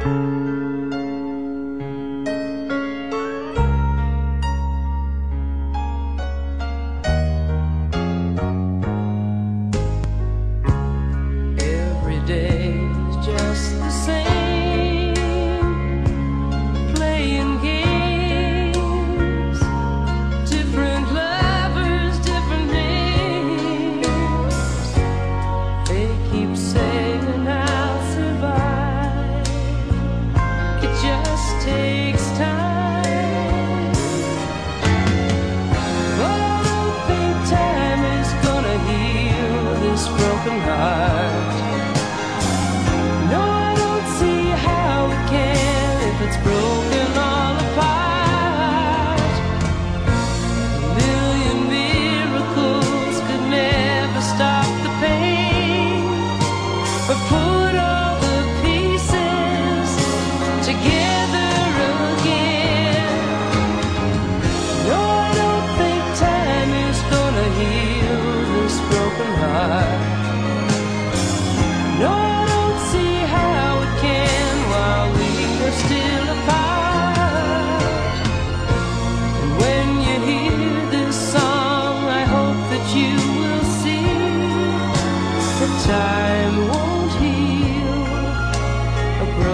Every day is just the same, playing games, different lovers, different names. They keep saying I'll survive, it just takes time. But I don't think time is gonna heal this broken heart. No, I don't see how it can if it's broken all apart. A million miracles could never stop the pain, but put all the pieces together again. No, I don't think time is gonna heal this broken heart. No, I don't see how it can while we are still apart. And when you hear this song, I hope that you will see that time won't heal a broken